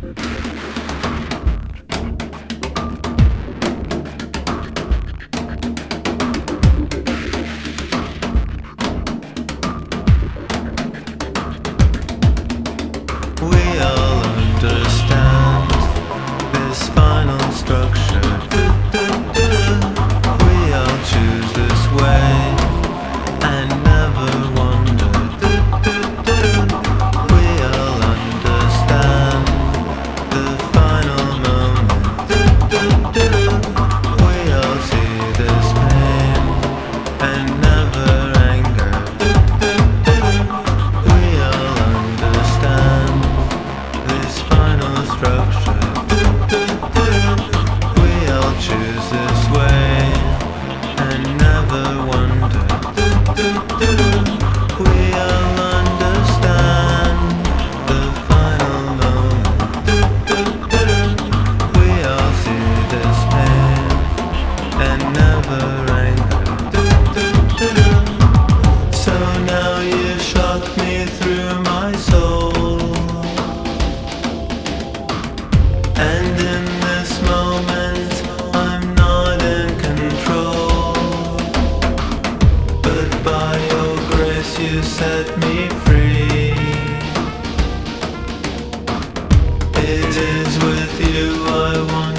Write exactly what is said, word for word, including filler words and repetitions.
We all understand this final structure. We all choose this way and never wonder. We all understand the final moment. We all see this pain and never anger. We all understand this final structure. We all choose this way and never wonder. We all understand the final moment. We all see this pain and never anger. So now you shot me through my soul, and in this moment I'm not in control. But by your grace you set me free. It is with you I want